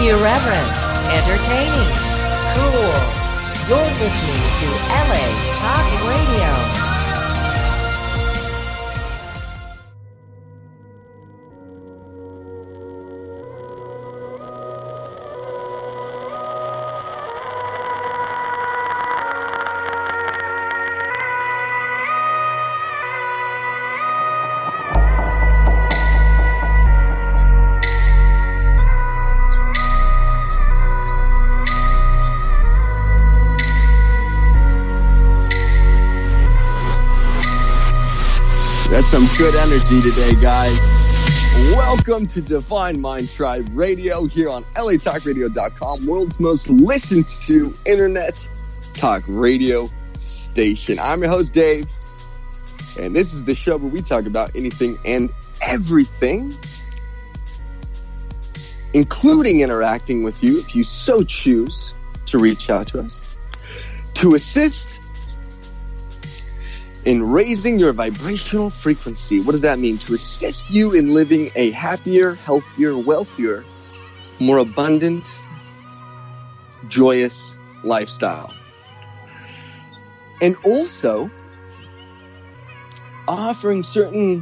Irreverent, entertaining, cool. You're listening to LA Talk Radio. That's some good energy today, guys. Welcome to Divine Mind Tribe Radio here on LATalkRadio.com, world's most listened to internet talk radio station. I'm your host, Dave, and this is the show where we talk about anything and everything, including interacting with you if you so choose to reach out to us, to assist in raising your vibrational frequency. What does that mean? To assist you in living a happier, healthier, wealthier, more abundant, joyous lifestyle. And also offering certain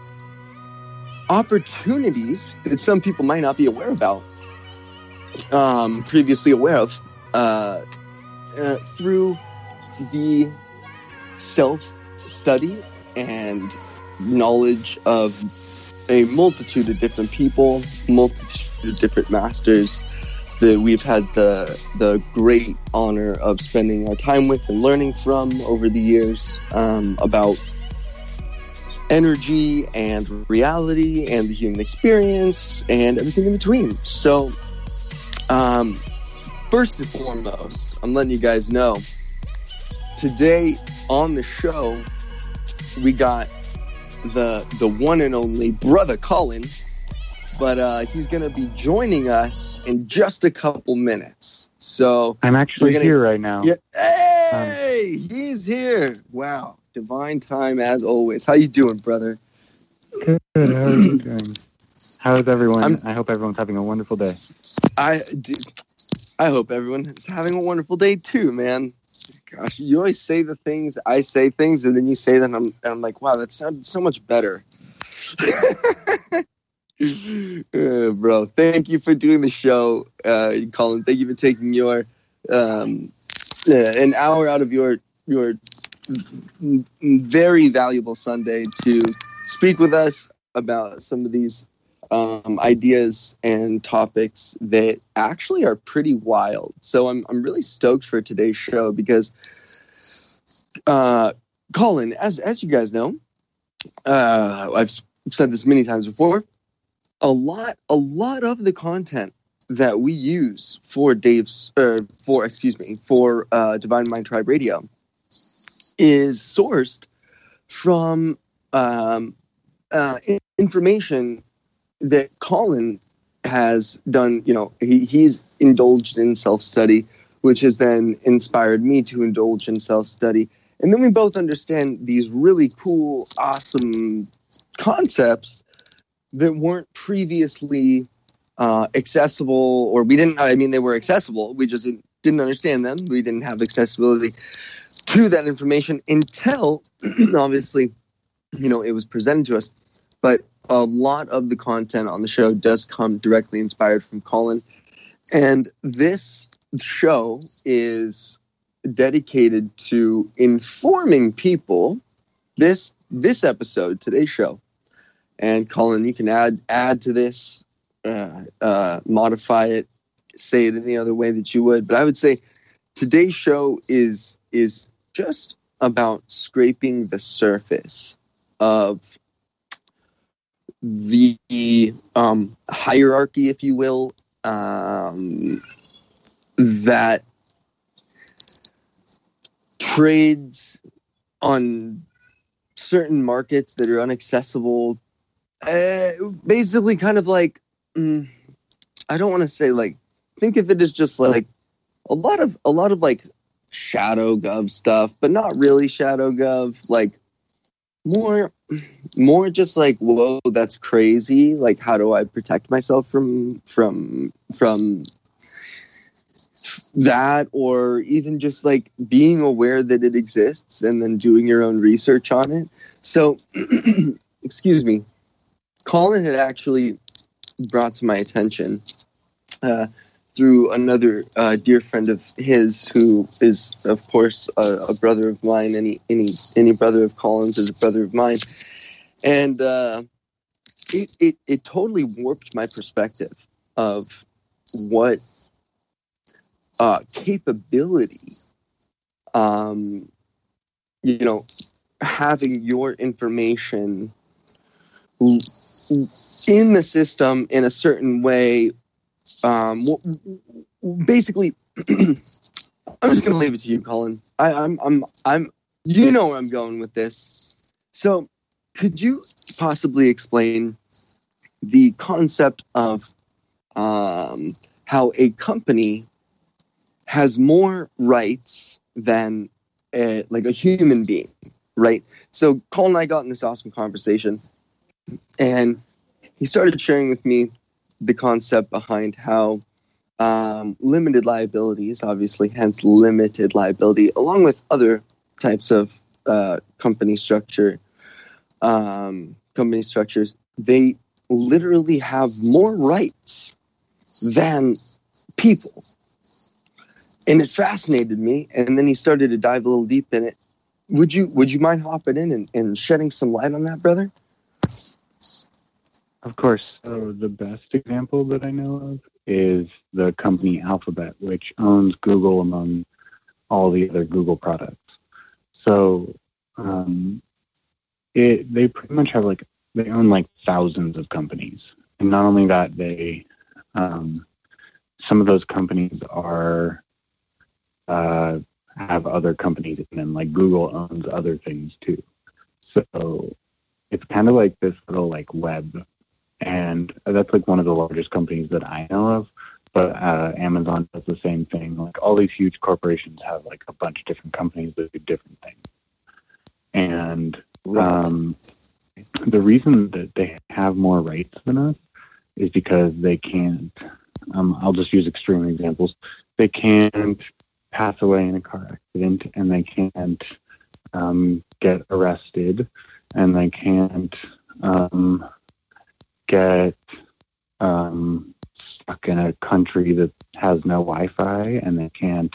opportunities that some people might not be aware about, previously aware of, through the self-study and knowledge of a multitude of different people, multitude of different masters that we've had the great honor of spending our time with and learning from over the years, about energy and reality and the human experience and everything in between. So, first and foremost, I'm letting you guys know, today on the show, we got the one and only Brother Colin, but he's going to be joining us in just a couple minutes. So I'm actually here right now. Yeah, hey, he's here. Wow, divine time as always. How you doing, brother? Good. How are you doing? How is everyone? I hope everyone's having a wonderful day. I hope everyone is having a wonderful day too, man. Gosh, you always say the things, I say things, and then you say them, and I'm like, wow, that sounded so much better. Bro, thank you for doing the show, Colin. Thank you for taking your an hour out of your very valuable Sunday to speak with us about some of these ideas and topics that actually are pretty wild. So I'm really stoked for today's show because, Colin, as you guys know, I've said this many times before, a lot of the content that we use for Divine Mind Tribe Radio is sourced from information that Colin has done. You know, he's indulged in self-study, which has then inspired me to indulge in self-study. And then we both understand these really cool, awesome concepts that weren't previously accessible, or they were accessible. We just didn't understand them. We didn't have accessibility to that information until, obviously, it was presented to us. But a lot of the content on the show does come directly inspired from Colin. And this show is dedicated to informing people. This episode, today's show. And Colin, you can add to this, modify it, say it any other way that you would. But I would say today's show is just about scraping the surface of the hierarchy, if you will, that trades on certain markets that are inaccessible. Basically, kind of like, I don't want to say like, think of it as just like a lot of like shadow gov stuff, but not really shadow gov, like more more just like, whoa, that's crazy. Like, how do I protect myself from that, or even just like being aware that it exists and then doing your own research on it. So, excuse me, Colin had actually brought to my attention through another dear friend of his, who is, of course, a brother of mine. Any brother of Colin's is a brother of mine, and it totally warped my perspective of what capability, having your information in the system in a certain way. Basically, I'm just going to leave it to you, Colin. I'm. You know where I'm going with this. So, could you possibly explain the concept of how a company has more rights than a human being, right? So Colin and I got in this awesome conversation, and he started sharing with me the concept behind how limited liabilities, obviously, hence limited liability, along with other types of company structures, they literally have more rights than people. And it fascinated me, and then he started to dive a little deep in it. Would you mind hopping in and shedding some light on that, brother? Of course. So the best example that I know of is the company Alphabet, which owns Google among all the other Google products. So they pretty much have they own thousands of companies, and not only that, they some of those companies are have other companies in them. Like Google owns other things too. So it's kind of like this little web, and that's one of the largest companies that I know of. But Amazon does the same thing. All these huge corporations have a bunch of different companies that do different things. And the reason that they have more rights than us is because they can't. I'll just use extreme examples. They can't pass away in a car accident, and they can't get arrested, and they can't get stuck in a country that has no Wi-Fi, and they can't,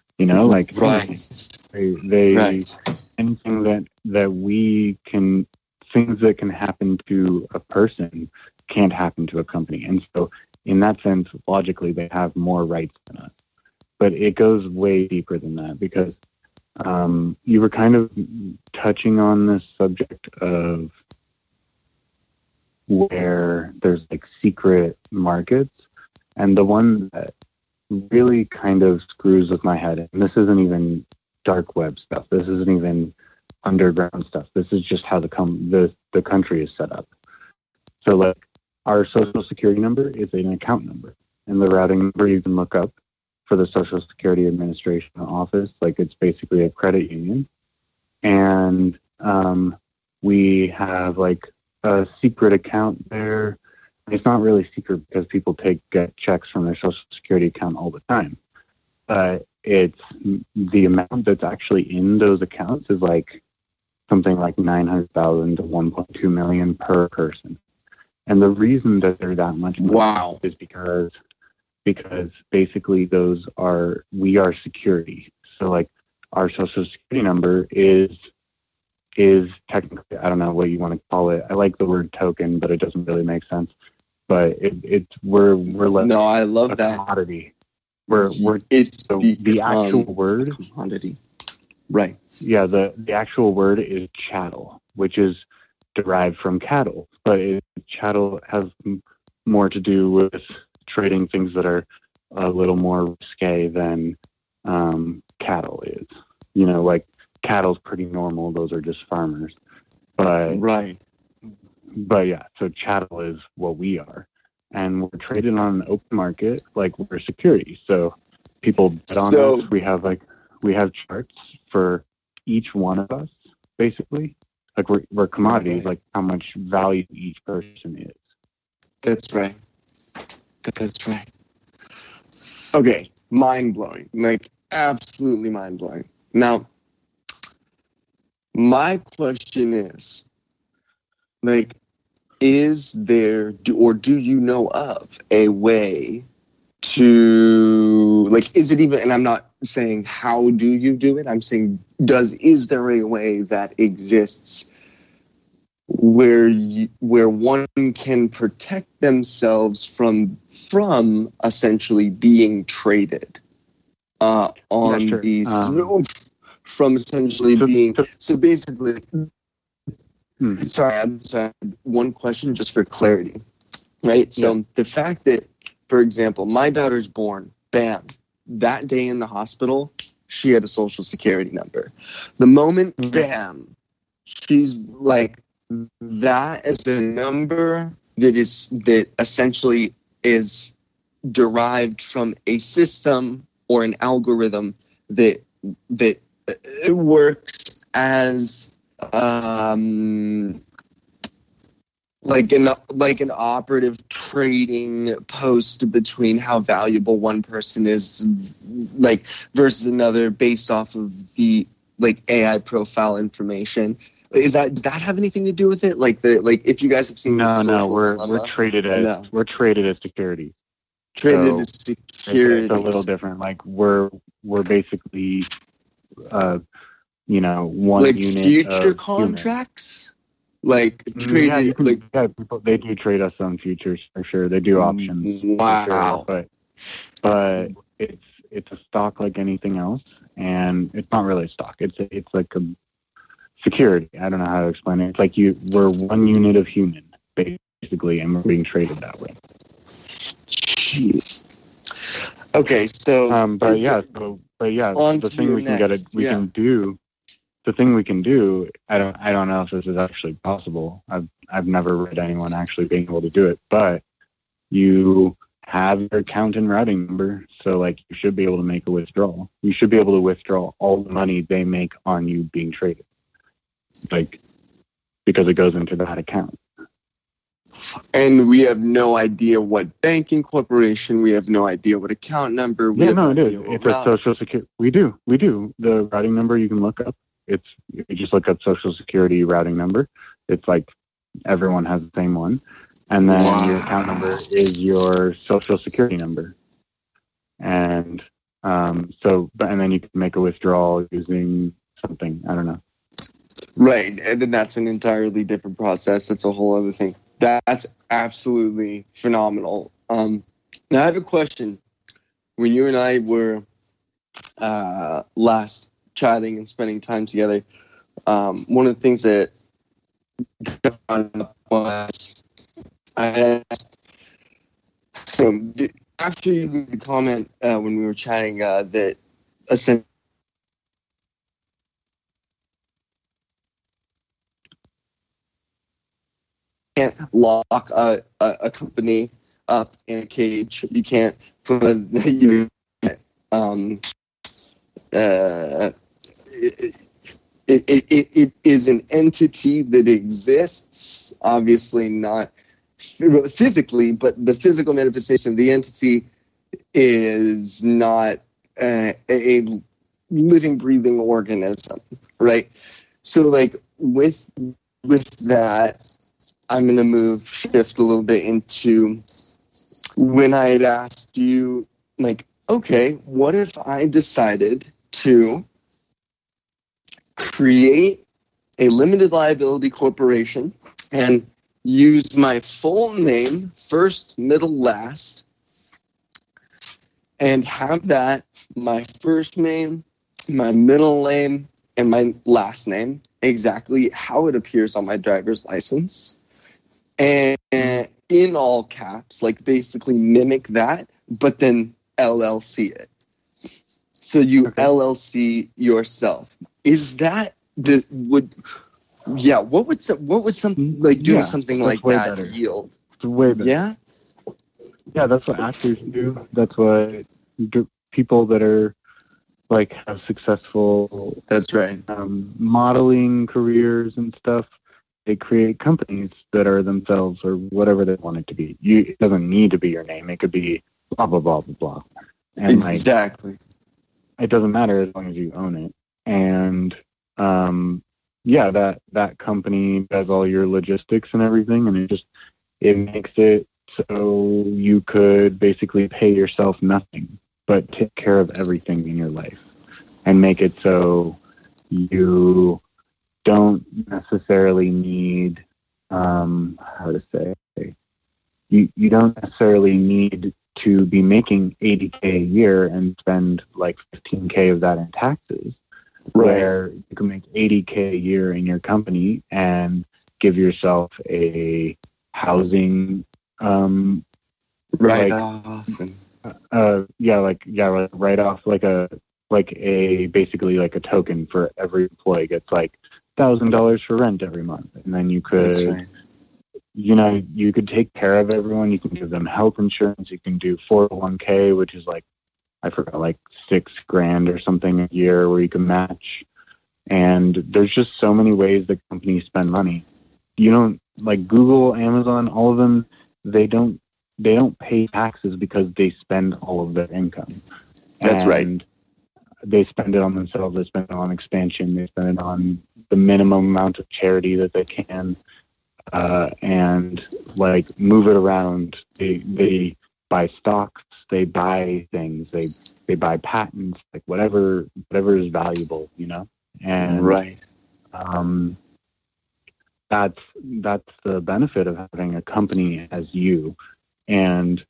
right. Anything that we can, things that can happen to a person can't happen to a company. And so in that sense, logically, they have more rights than us. But it goes way deeper than that, because you were kind of touching on this subject of where there's secret markets. And the one that really kind of screws with my head, and this isn't even dark web stuff, this isn't even underground stuff, this is just how the country is set up. So our social security number is an account number, and the routing number you can look up for the Social Security Administration office. It's basically a credit union. And we have a secret account there. It's not really secret because people get checks from their Social Security account all the time. But it's the amount that's actually in those accounts is something like 900,000 to 1.2 million per person. And the reason that they're that much wow is because basically we are security. So our Social Security number is technically, I don't know what you want to call it. I like the word token, but it doesn't really make sense. But we're no, I love that commodity. It's the actual word commodity, right? Yeah, the actual word is chattel, which is derived from cattle, but chattel has more to do with trading things that are a little more risque than cattle is. Cattle's pretty normal; those are just farmers. But right. But yeah, so chattel is what we are, and we're traded on an open market we're security. So people bet on us. We have charts for each one of us, basically, Like we're commodities, like how much value each person is. That's right. That's right. Okay, mind-blowing. Like, absolutely mind-blowing. Now, my question is, like, is there, or do you know of a way to, like, is it even, and I'm not saying how do you do it, I'm saying is there a way that exists where one can protect themselves from essentially being traded on sure. these from essentially being so basically. Sorry, one question just for clarity, right? So the fact that, for example, my daughter's born, bam, that day in the hospital, she had a social security number. The moment, bam, she's like, that is a number that essentially is derived from a system or an algorithm that works as like an operative trading post between how valuable one person is, like, versus another based off of the like AI profile information. Does that have anything to do with it? Like if you guys have seen we're traded as security. Traded as security. It's a little different. Like we're basically one like unit future of contracts. Like traded, people, they do trade us on futures for sure. They do options. Wow. For sure, but it's a stock like anything else, and it's not really a stock. It's like a security. I don't know how to explain it. It's like we're one unit of human basically, and we're being traded that way. Jeez. Okay, so the thing we can do. The thing we can do, I don't know if this is actually possible. I've never read anyone actually being able to do it, but you have your account and routing number, so like you should be able to make a withdrawal. You should be able to withdraw all the money they make on you being traded, like because it goes into that account. And we have no idea what banking corporation. We have no idea what account number. It is. It's a social security. We do. The routing number you can look up. You just look up social security routing number. It's like everyone has the same one. And then your account number is your social security number. And and then you can make a withdrawal using something. I don't know. Right. And then that's an entirely different process. That's a whole other thing. That's absolutely phenomenal. Now I have a question. When you and I were last chatting and spending time together, one of the things that was I asked, so after you made the comment when we were chatting that essentially can't lock a company up in a cage. You can't put it is an entity that exists, obviously not physically, but the physical manifestation of the entity is not a living, breathing organism, right? So, like, with that, I'm going to shift a little bit into when I had asked you, like, okay, what if I decided to create a limited liability corporation and use my full name, first, middle, last, and have that, my first name, my middle name, and my last name, exactly how it appears on my driver's license, and in all caps, like basically mimic that, but then LLC it. So you LLC yourself. Is that what would something like doing something like that better. yield? It's way better. Yeah. Yeah, that's what actors do. That's what people that are like have successful That's right. modeling careers and stuff. They create companies that are themselves or whatever they want it to be. It doesn't need to be your name. It could be blah blah blah blah blah. And Exactly. it doesn't matter as long as you own it. And that company does all your logistics and everything, and it makes it so you could basically pay yourself nothing, but take care of everything in your life, and make it so you don't necessarily need you don't necessarily need to be making $80K a year and spend like $15K of that in taxes. Right. Where you can make $80K a year in your company and give yourself a housing right off. Right off, like a basically like a token for every employee gets like $1,000 for rent every month, and then you could, That's right. You could take care of everyone. You can give them health insurance. You can do 401k, which is like, I forgot, like $6,000 or something a year where you can match. And there's just so many ways that companies spend money. You don't, like Google, Amazon, all of them, they don't pay taxes because they spend all of their income. That's right. They spend it on themselves. They spend it on expansion. They spend it on the minimum amount of charity that they can, and like move it around. They buy stocks. They buy things. They buy patents. Like whatever is valuable, And right. That's the benefit of having a company as you, and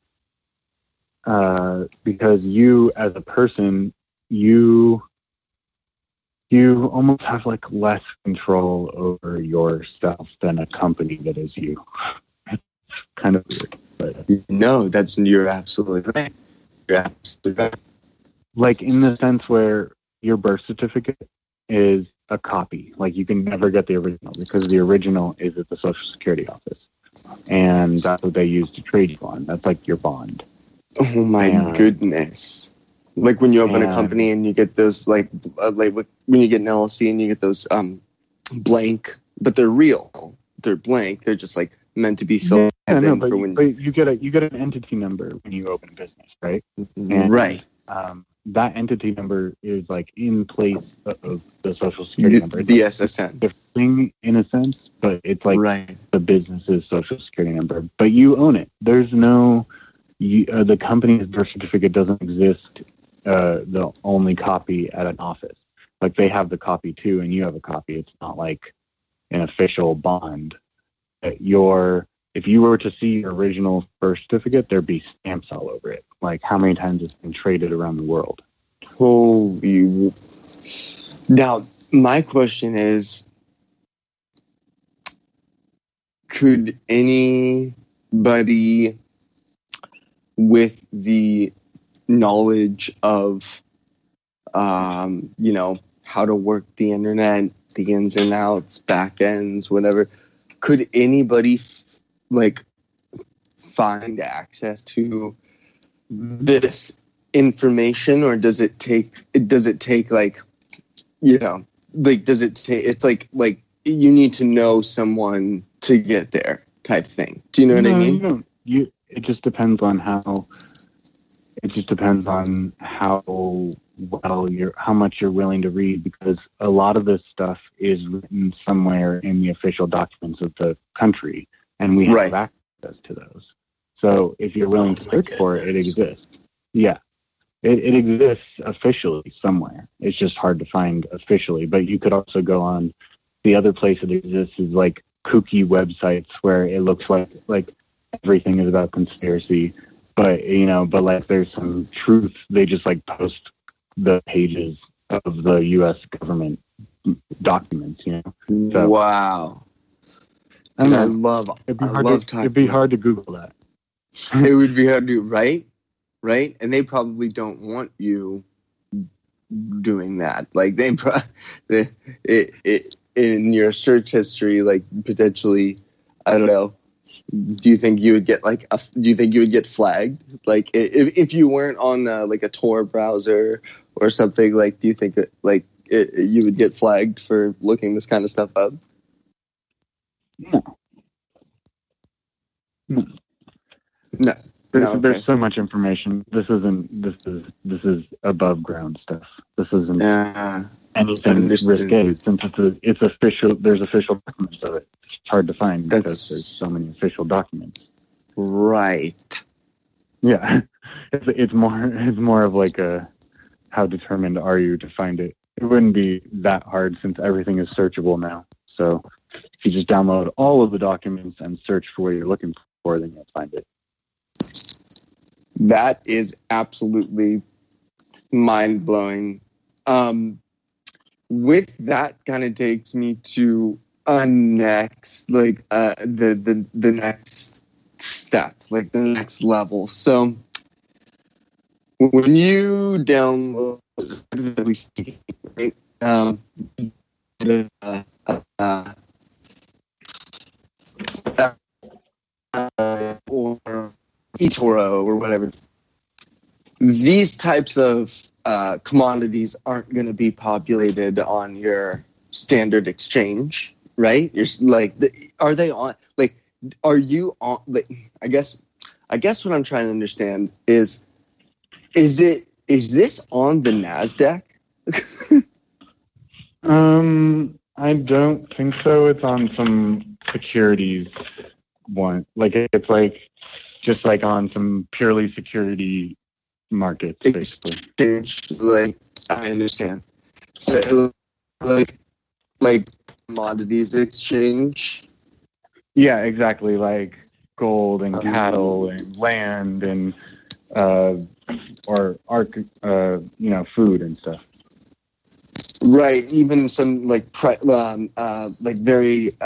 because you as a person, you almost have like less control over yourself than a company that is you. It's kind of weird, but no, you're absolutely right. You're absolutely right. Like in the sense where your birth certificate is a copy. Like you can never get the original because the original is at the Social Security office, and that's what they use to trade you on. That's like your bond. Oh my goodness. Like when you open a company and you get those like when you get an LLC and you get those blank, but they're real. They're blank. They're just like meant to be filled in but for when you get an entity number when you open a business, right? And, right. That entity number is like in place of the Social Security number. It's the like SSN. a thing in a sense, but it's like right. the business's Social Security number. But you own it. There's no the company's birth certificate doesn't exist. The only copy at an office. Like they have the copy too, and you have a copy. It's not like an official bond. If you were to see your original birth certificate, there'd be stamps all over it. Like how many times it's been traded around the world. Holy. Now, my question is, could anybody with the knowledge of, how to work the internet, the ins and outs, back ends, whatever, could anybody find access to this information, or does it take like, does it take, it's like you need to know someone to get there type thing. Do you know what I mean? It just depends on how how much you're willing to read, because a lot of this stuff is written somewhere in the official documents of the country, and we have access to those. So if you're willing to search for it, it exists. Yeah, it exists officially somewhere. It's just hard to find officially. But you could also go on the other place it exists is like kooky websites where it looks like everything is about conspiracy. But like there's some truth. They just like post the pages of the U.S. government documents. So, wow. It'd be hard to Google that. It would be hard to, right? And they probably don't want you doing that. Like in your search history, like potentially, I don't know. Do you think you would get flagged? Like if you weren't on like a Tor browser or something, like, do you think you would get flagged for looking this kind of stuff up? No. No. There's so much information. This is above ground stuff. This isn't anything risque, since it's official. There's official documents of it. It's hard to find because there's so many official documents. Right. Yeah, it's more of like a, how determined are you to find it? It wouldn't be that hard since everything is searchable now. So if you just download all of the documents and search for what you're looking for, then you'll find it. That is absolutely mind-blowing. With that, kind of takes me to next, like the next step, like the next level. So when you download, right, or eToro or whatever, these types of commodities aren't going to be populated on your standard exchange, right? You're like, are they on? Like, are you on? Like, I guess what I'm trying to understand is this on the NASDAQ? I don't think so. It's on some securities one. Like, it's like just like on some purely security markets, basically. Exchange, like, I understand. So, like commodities exchange. Yeah, exactly. Like gold and cattle and land and food and stuff. Right, even some like very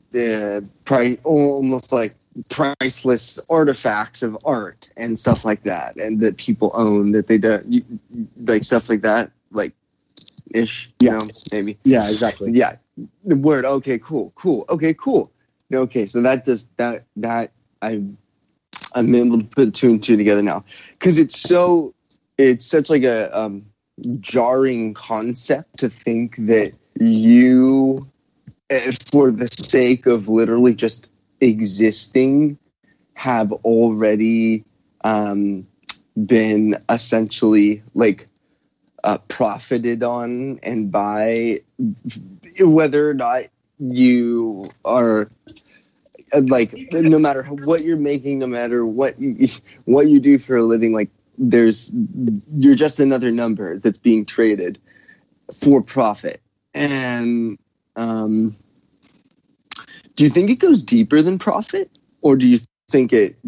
almost like priceless artifacts of art and stuff like that, and that people own that they don't, like stuff like that, like ish. Yeah, you know, maybe. Yeah, exactly. Yeah, the word. Okay, cool. Okay, cool. Okay, so that I'm able to put two and two together now, because it's such like a jarring concept to think that you, for the sake of literally just existing, have already been essentially like profited on and by, whether or not you are like, no matter what you're making, no matter what you do for a living, like you're just another number that's being traded for profit. And do you think it goes deeper than profit, or do you think it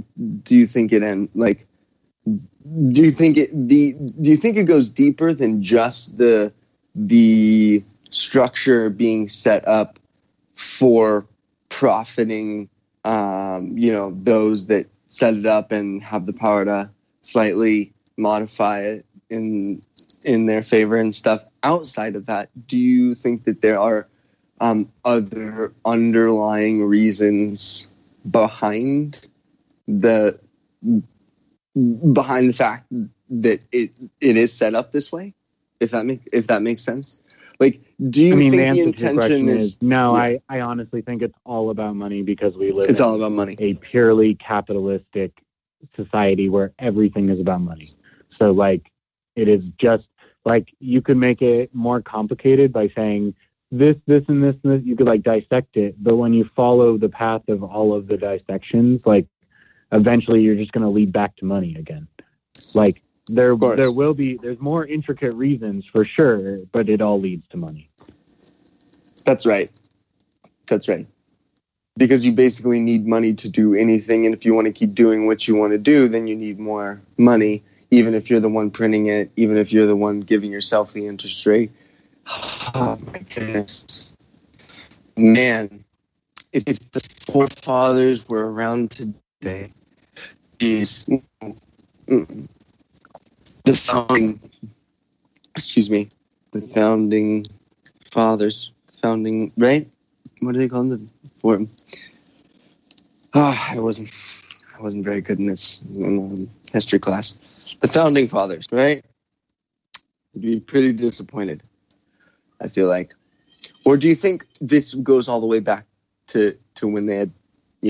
goes deeper than just the structure being set up for profiting, those that set it up and have the power to slightly modify it in their favor and stuff? Outside of that, do you think that there are other underlying reasons behind the fact that it is set up this way? If that makes sense. Like, do you think the intention is no? Yeah. I honestly think it's all about money, because we live all about money. A purely capitalistic society where everything is about money. So like, it is just like, you could make it more complicated by saying this and this and this. You could like dissect it, but when you follow the path of all of the dissections, like eventually you're just going to lead back to money again. Like there's more intricate reasons for sure, but it all leads to money. That's right. Because you basically need money to do anything, and if you want to keep doing what you want to do, then you need more money, even if you're the one printing it, even if you're the one giving yourself the interest rate. Oh my goodness. Man, if the forefathers were around today, geez, the founding fathers, right? What do they call them? I wasn't very good in this history class. The founding fathers, right? You'd be pretty disappointed, I feel like. Or do you think this goes all the way back to when they had,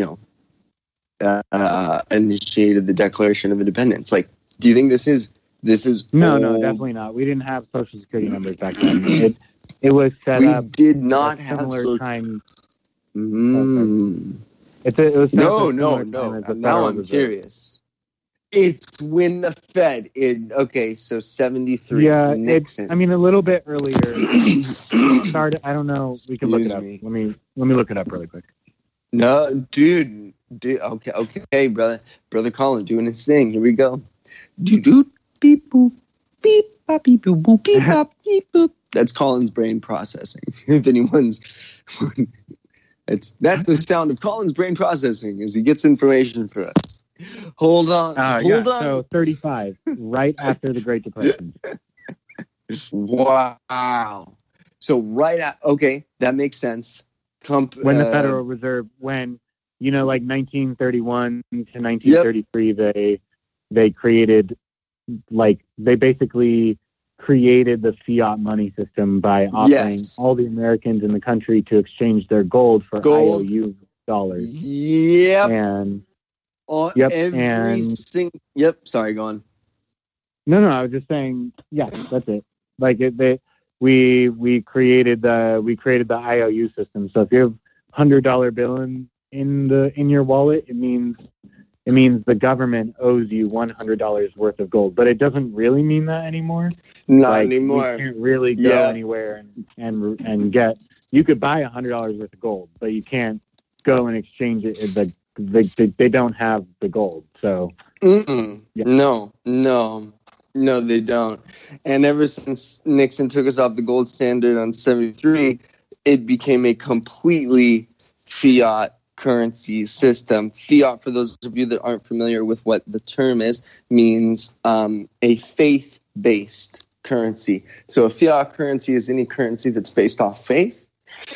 initiated the Declaration of Independence? Like, do you think this is No, definitely not. We didn't have Social Security numbers back then. It was set up. We did not have similar time. It was no. Time Now I'm curious. It's when the Fed so 73. Yeah, Nixon. a little bit earlier. Started. I don't know. We can look it up. Let me look it up really quick. No, dude. Okay, brother Colin doing his thing. Here we go. Do beep boop beep bop beep boop boop beep bop beep boop. That's Colin's brain processing. If anyone's, that's the sound of Colin's brain processing as he gets information for us. Hold on. So 35, right after the Great Depression. Wow. So that makes sense. When the Federal Reserve, like 1931 to 1933, they created, they basically created the fiat money system by offering all the Americans in the country to exchange their gold for IOU dollars. Yep. And sorry, go on. No, I was just saying, that's it. We created the IOU system. So if you have $100 bill in your wallet, it means the government owes you $100 worth of gold. But it doesn't really mean that anymore. Not anymore. You can't really go anywhere and get. You could buy $100 worth of gold, but you can't go and exchange it. They don't have the gold. So No, they don't. And ever since Nixon took us off the gold standard on 73, it became a completely fiat currency system. Fiat, for those of you that aren't familiar with what the term is, means a faith-based currency. So a fiat currency is any currency that's based off faith.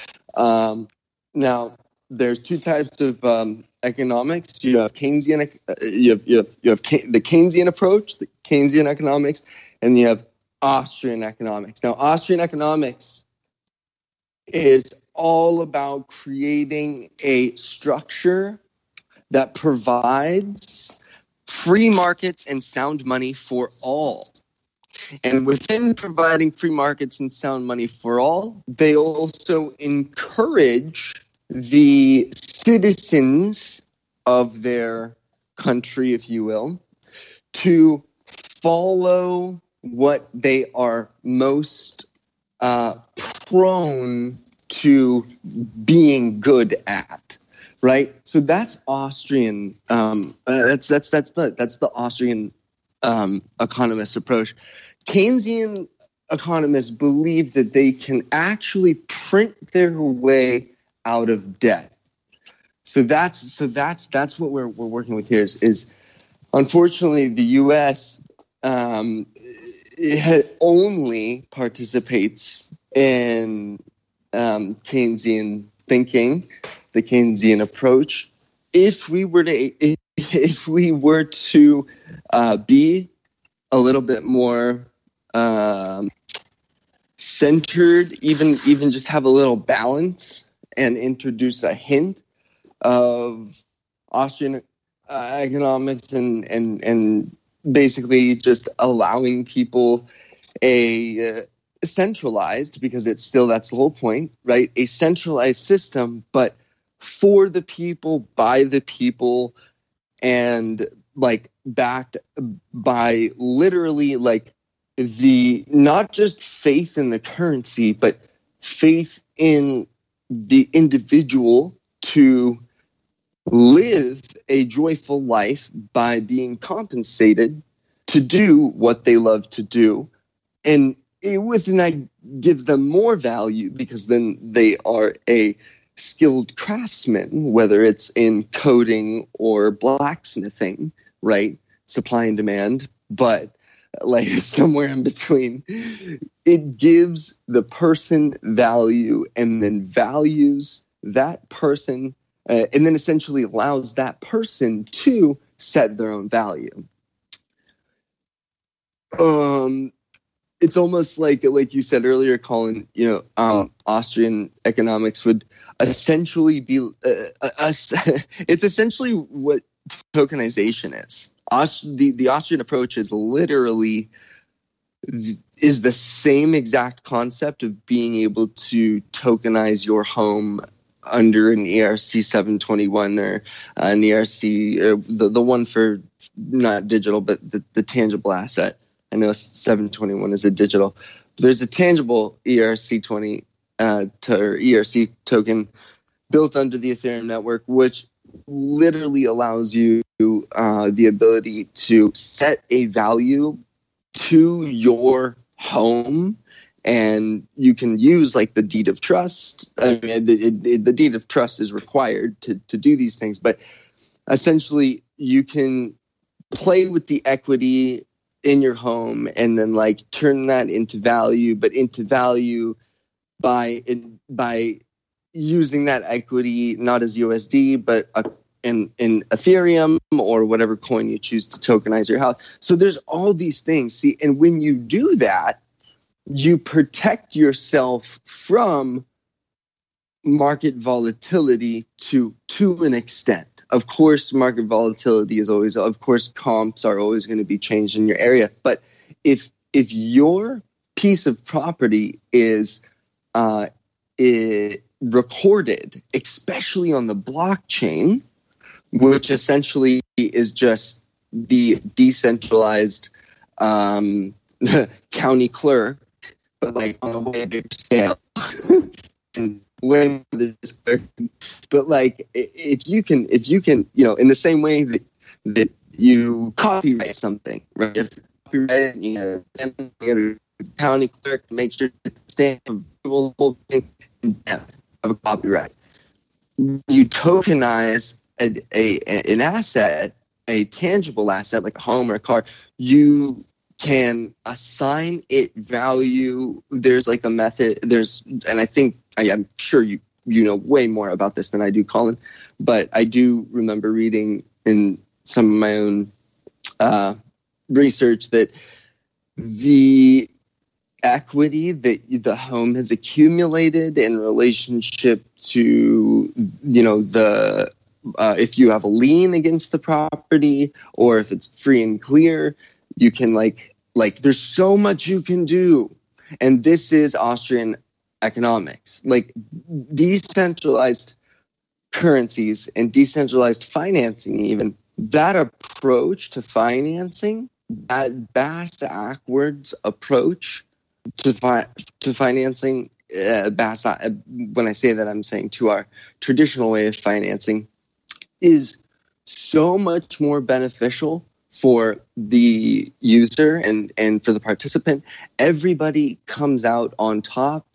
Now, there's two types of economics. You have Keynesian, you have the Keynesian approach, the Keynesian economics, and you have Austrian economics. Now, Austrian economics is all about creating a structure that provides free markets and sound money for all. And within providing free markets and sound money for all, they also encourage the citizens of their country, if you will, to follow what they are most prone to being good at, right? So that's Austrian. That's the Austrian economist approach. Keynesian economists believe that they can actually print their way out of debt. So that's what we're working with here. Is unfortunately the U.S. It only participates in Keynesian thinking, the Keynesian approach. If we were to be a little bit more centered, even just have a little balance and introduce a hint of Austrian economics and basically just allowing people a centralized, because it's still, that's the whole point, right? A centralized system, but for the people, by the people, and like backed by literally like the, not just faith in the currency, but faith in the individual to live a joyful life by being compensated to do what they love to do. And within that gives them more value, because then they are a skilled craftsman, whether it's in coding or blacksmithing, right? Supply and demand, but like somewhere in between. It gives the person value and then values that person, and then essentially allows that person to set their own value. it's almost like you said earlier, Colin. Austrian economics would essentially be it's essentially what tokenization is. The Austrian approach is literally is the same exact concept of being able to tokenize your home under an ERC 721 or an ERC, the one for not digital, but the tangible asset. I know 721 is a digital. There's a tangible ERC 20 or ERC token built under the Ethereum network, which literally allows you the ability to set a value to your home, and you can use like the deed of trust. I mean, the deed of trust is required to do these things, but essentially you can play with the equity in your home and then like turn that into value, but into value by using that equity not as USD but in Ethereum or whatever coin you choose to tokenize your house. So there's all these things. See, and when you do that, you protect yourself from market volatility to an extent. Of course, market volatility is always, of course, comps are always going to be changed in your area. But if your piece of property is recorded, especially on the blockchain, which essentially is just the decentralized county clerk, but like on a way bigger scale. And when this, but like if you can, in the same way that you copyright something, right? If you copyright it, send a county clerk to make sure the stamp of the whole thing of a copyright. You tokenize an asset, a tangible asset like a home or a car. You can assign it value. There's like a method. And I think I'm sure you know way more about this than I do, Colin. But I do remember reading in some of my own research that the equity that the home has accumulated in relationship to, the if you have a lien against the property or if it's free and clear, you can like there's so much you can do. And this is Austrian economics, like decentralized currencies and decentralized financing. Even that approach to financing, that bass-ackwards approach to financing, when I say that, I'm saying to our traditional way of financing, is so much more beneficial for the user and for the participant. Everybody comes out on top.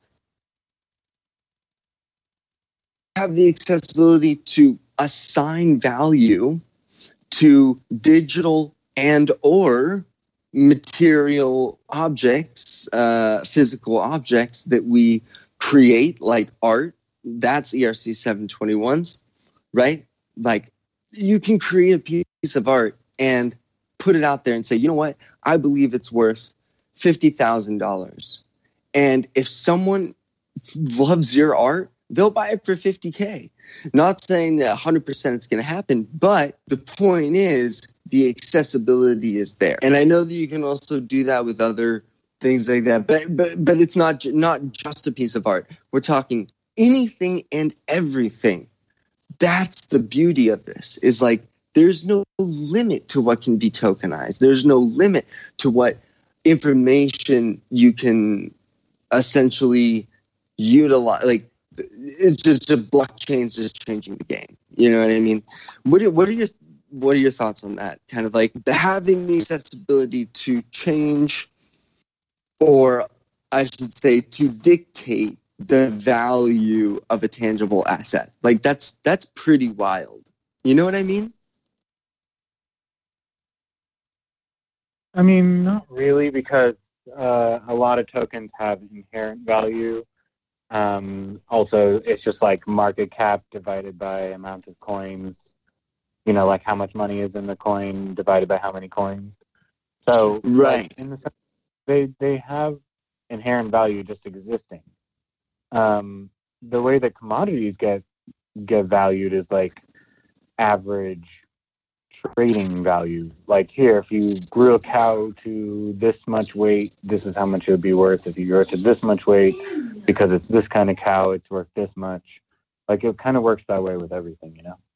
Have the accessibility to assign value to digital and or material objects, physical objects that we create, like art. That's ERC 721s, right? Like you can create a piece of art and put it out there and say, you know what? I believe it's worth $50,000. And if someone loves your art, they'll buy it for $50K. Not saying that 100% it's going to happen, but the point is the accessibility is there. And I know that you can also do that with other things like that, but it's not just a piece of art. We're talking anything and everything. That's the beauty of this, is like there's no limit to what can be tokenized. There's no limit to what information you can essentially utilize. Like it's just a blockchain's just changing the game. You know what I mean? What are your thoughts on that? Kind of like having the accessibility to change, or I should say to dictate the value of a tangible asset. Like that's pretty wild. You know what I mean? I mean, not really, because a lot of tokens have inherent value. Also, it's just like market cap divided by amount of coins. You know, like how much money is in the coin divided by how many coins. So, right. Like, they have inherent value just existing. The way that commodities get valued is like average trading value. Like here, if you grew a cow to this much weight, this is how much it would be worth. If you grew it to this much weight, because it's this kind of cow, it's worth this much. Like it kind of works that way with everything, you know?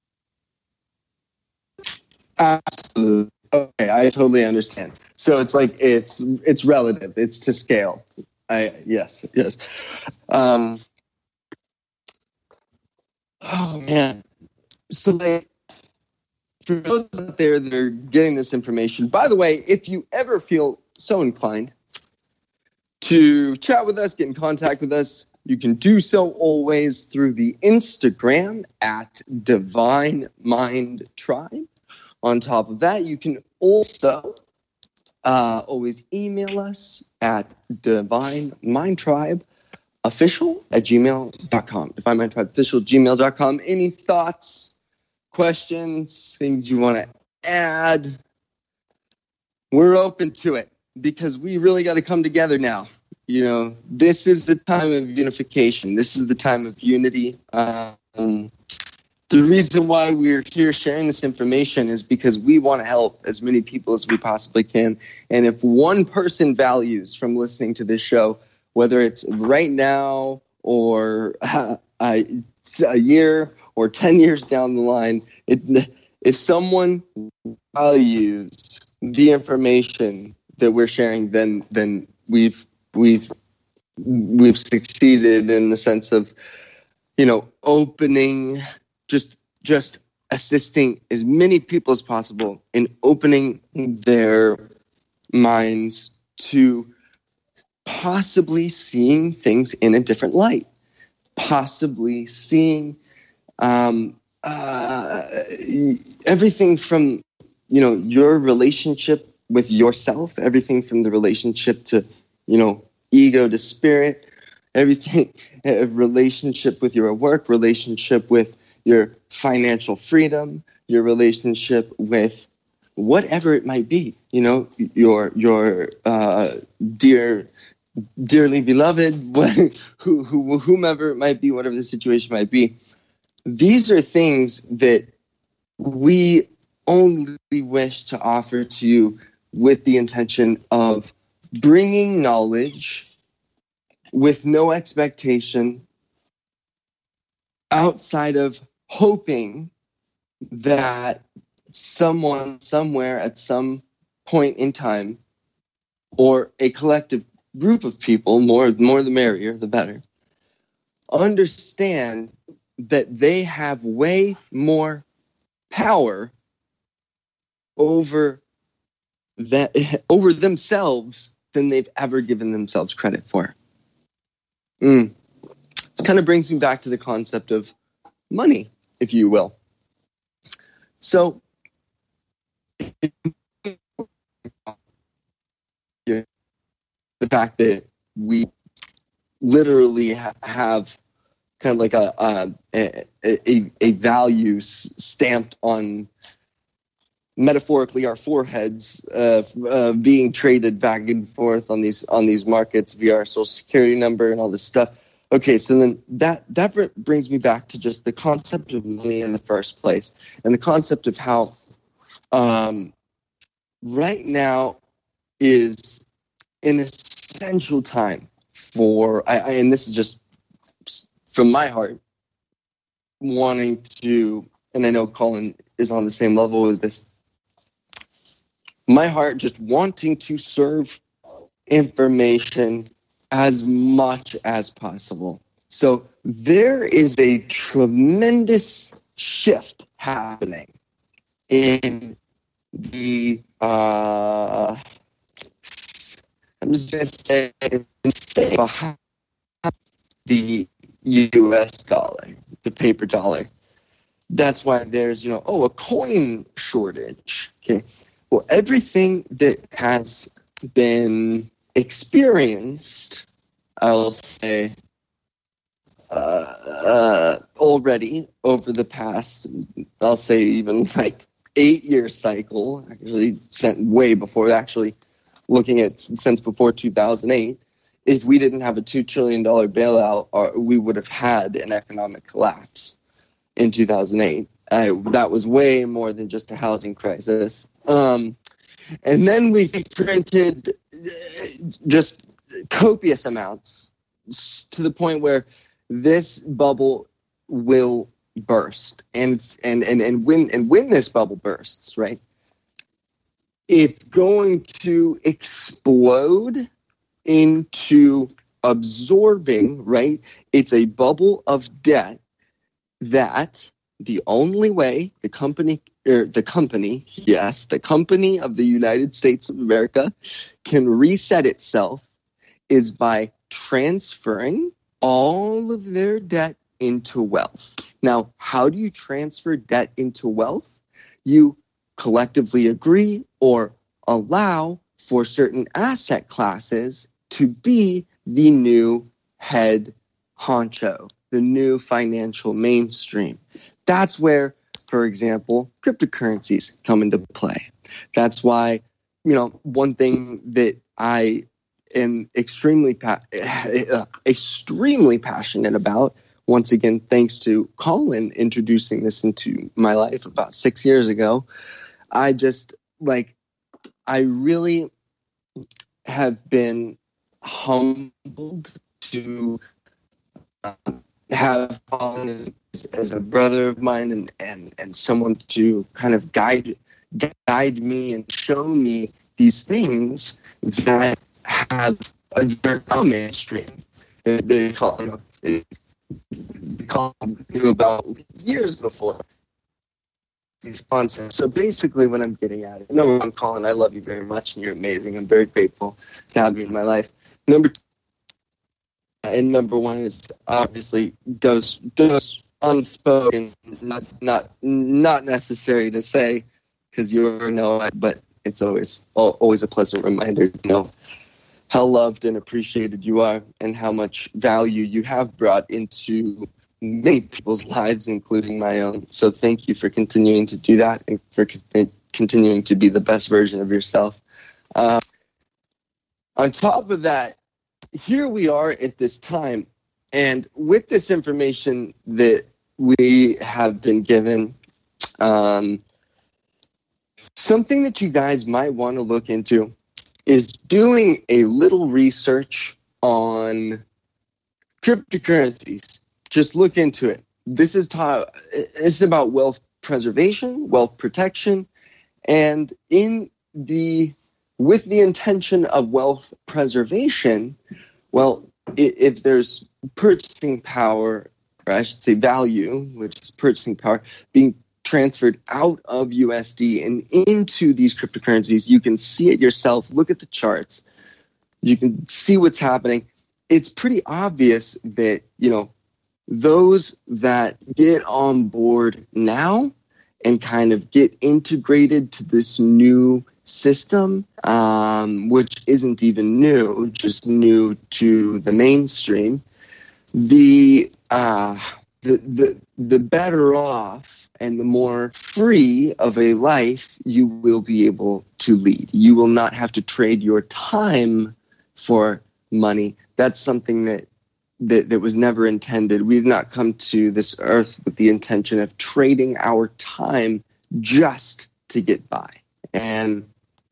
Absolutely. Okay, I totally understand. So it's like it's relative. It's to scale. Yes. Oh man. So like, for those out there that are getting this information, by the way, if you ever feel so inclined to chat with us, get in contact with us, you can do so always through the Instagram at Divine Mind Tribe. On top of that, you can also always email us at divinemindtribeofficial@gmail.com. divinemindtribeofficial@gmail.com. Any thoughts, questions, things you want to add? We're open to it because we really got to come together now. You know, this is the time of unification. This is the time of unity. The reason why we're here sharing this information is because we want to help as many people as we possibly can. And if one person values from listening to this show, whether it's right now or a year or 10 years down the line, if someone values the information that we're sharing, then we've succeeded in the sense of, you know, opening, just assisting as many people as possible in opening their minds to possibly seeing things in a different light, possibly seeing everything from, you know, your relationship with yourself, everything from the relationship to, you know, ego to spirit, everything, relationship with your work, relationship with your financial freedom, your relationship with whatever it might be, you know, your dearly beloved, whomever it might be, whatever the situation might be. These are things that we only wish to offer to you with the intention of bringing knowledge with no expectation outside of hoping that someone somewhere at some point in time, or a collective group of people, more the merrier, the better, understand that they have way more power over themselves than they've ever given themselves credit for. It kind of brings me back to the concept of money, if you will. So, the fact that we literally have kind of like a value stamped on, metaphorically, our foreheads, being traded back and forth on these markets via our social security number and all this stuff. Okay, so then that brings me back to just the concept of money in the first place, and the concept of how right now is an essential time for, and this is just from my heart, wanting to, and I know Colin is on the same level with this, my heart just wanting to serve information as much as possible. So there is a tremendous shift happening in the, I'm just going to say, behind the US dollar, the paper dollar. That's why there's, a coin shortage. Okay. Well, everything that has been experienced, I'll say, already over the past, I'll say even like 8-year cycle, actually way before, actually looking at since before 2008, if we didn't have a $2 trillion bailout, we would have had an economic collapse in 2008. That was way more than just a housing crisis. And then we printed just copious amounts to the point where this bubble will burst. And when this bubble bursts, right, it's going to explode into absorbing, right? It's a bubble of debt that the only way the company of the United States of America can reset itself is by transferring all of their debt into wealth. Now, how do you transfer debt into wealth? You collectively agree or allow for certain asset classes to be the new head honcho, the new financial mainstream. That's where, for example, cryptocurrencies come into play. That's why, one thing that I am extremely passionate about, once again, thanks to Colin introducing this into my life about 6 years ago, I really have been humbled to have Colin as a brother of mine and someone to kind of guide me and show me these things that they're mainstream. They call you about years before these concepts. So basically what I'm getting at, number one, Colin, I love you very much and you're amazing. I'm very grateful to have you in my life. Number one is obviously those unspoken, not necessary to say because you already know it, but it's always a pleasant reminder to know how loved and appreciated you are and how much value you have brought into many people's lives, including my own. So thank you for continuing to do that and for continuing to be the best version of yourself. On top of that, here we are at this time, and with this information that we have been given, something that you guys might want to look into is doing a little research on cryptocurrencies. Just look into it. This is about wealth preservation, wealth protection, and with the intention of wealth preservation, well, if there's purchasing power, or I should say value, which is purchasing power, being transferred out of USD and into these cryptocurrencies, you can see it yourself. Look at the charts. You can see what's happening. It's pretty obvious that, those that get on board now and kind of get integrated to this new system, which isn't even new, just new to the mainstream, the better off and the more free of a life you will be able to lead. You will not have to trade your time for money. That's something that was never intended. We've not come to this earth with the intention of trading our time just to get by. And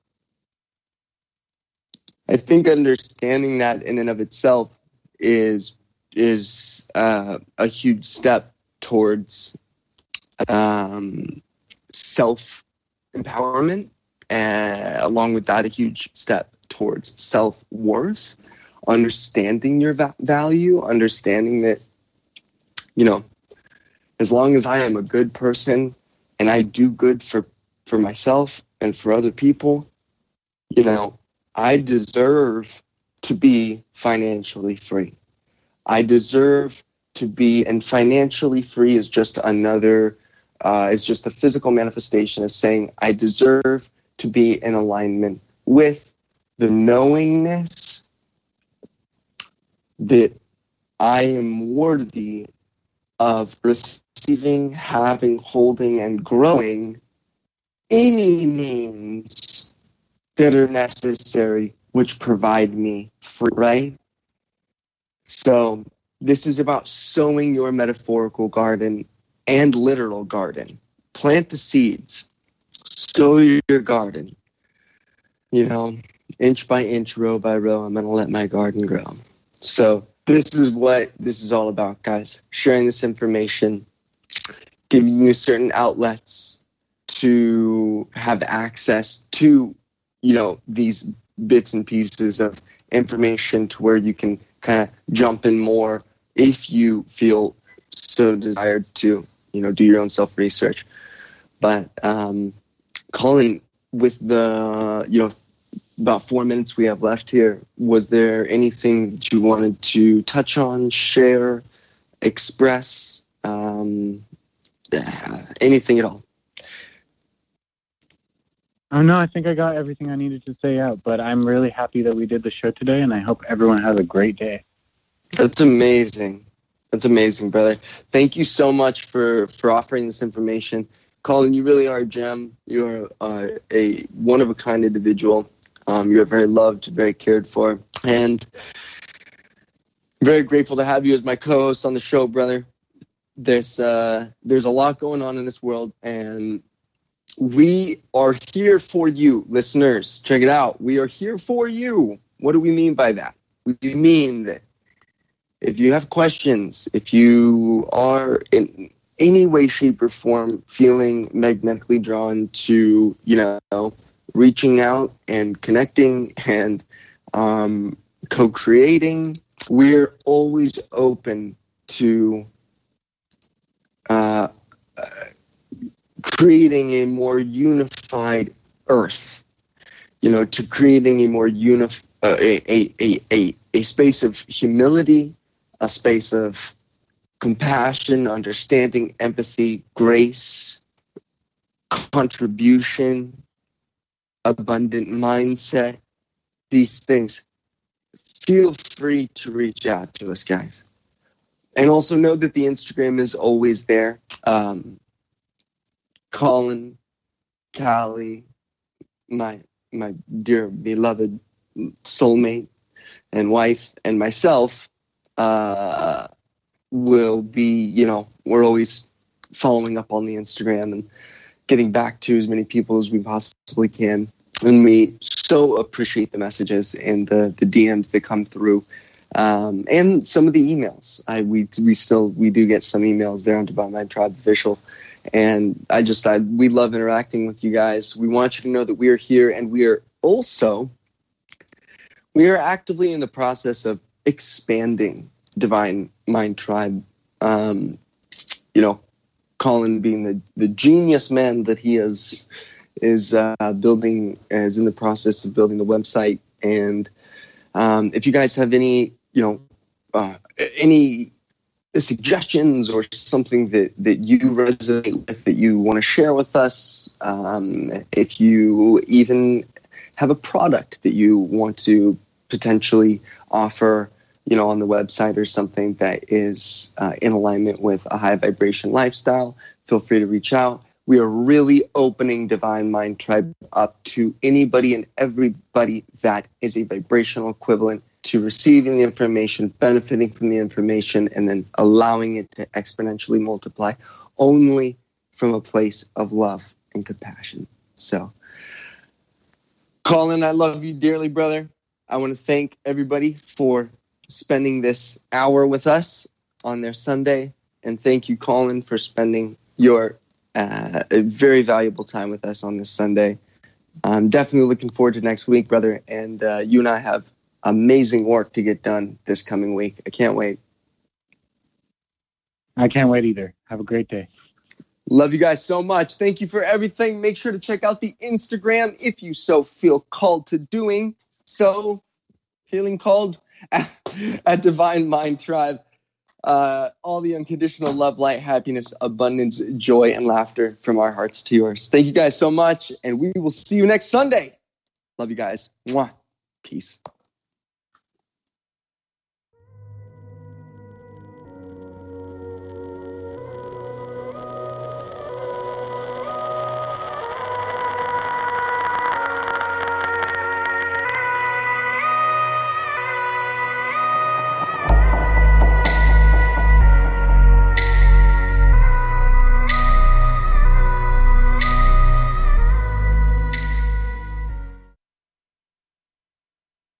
I think understanding that in and of itself is a huge step towards self-empowerment, and along with that, a huge step towards self-worth, understanding your value, understanding that, as long as I am a good person and I do good for myself and for other people, I deserve to be financially free. I deserve to be, and financially free is just another, is just a physical manifestation of saying I deserve to be in alignment with the knowingness that I am worthy of receiving, having, holding, and growing any means that are necessary, which provide me free, right? So this is about sowing your metaphorical garden and literal garden. Plant the seeds, sow your garden. You know, inch by inch, row by row, I'm going to let my garden grow. So this is what this is all about, guys. Sharing this information, giving you certain outlets to have access to, you know, these bits and pieces of information to where you can kind of jump in more if you feel so desired to, you know, do your own self-research. But Colin, with the, you know, about 4 minutes we have left here, was there anything that you wanted to touch on, share, express, anything at all? Oh, no, I think I got everything I needed to say out, but I'm really happy that we did the show today, and I hope everyone has a great day. That's amazing. That's amazing, brother. Thank you so much for offering this information. Colin, you really are a gem. You're a one-of-a-kind individual. You're very loved, very cared for, and very grateful to have you as my co-host on the show, brother. There's a lot going on in this world, and we are here for you, listeners. Check it out. We are here for you. What do we mean by that? We mean that if you have questions, if you are in any way, shape, or form feeling magnetically drawn to, you know, reaching out and connecting and co-creating, we're always open to creating a more unified earth, you know, to creating a more a space of humility, a space of compassion, understanding, empathy, grace, contribution, abundant mindset, these things. Feel free to reach out to us, guys. And also know that the Instagram is always there. Colin, Callie, my dear beloved soulmate and wife, and myself will be, you know, we're always following up on the Instagram and getting back to as many people as we possibly can. And we so appreciate the messages and the DMs that come through. And some of the emails. We do get some emails there on Divine Mind Tribe Official. And we love interacting with you guys. We want you to know that we are here, and we are actively in the process of expanding Divine Mind Tribe. You know, Colin being the genius man that he is in the process of building the website. And if you guys have any, you know, any suggestions or something that you resonate with, that you want to share with us, if you even have a product that you want to potentially offer, you know, on the website, or something that is in alignment with a high vibration lifestyle, feel free to reach out. We are really opening Divine Mind Tribe up to anybody and everybody that is a vibrational equivalent to receiving the information, benefiting from the information, and then allowing it to exponentially multiply only from a place of love and compassion. So, Colin, I love you dearly, brother. I want to thank everybody for spending this hour with us on their Sunday. And thank you, Colin, for spending your very valuable time with us on this Sunday. I'm definitely looking forward to next week, brother. And you and I have amazing work to get done this coming week. I can't wait. I can't wait either. Have a great day. Love you guys so much. Thank you for everything. Make sure to check out the Instagram if you so feel called to doing so. Feeling called at Divine Mind Tribe. All the unconditional love, light, happiness, abundance, joy, and laughter from our hearts to yours. Thank you guys so much, and we will see you next Sunday. Love you guys. Mwah. Peace.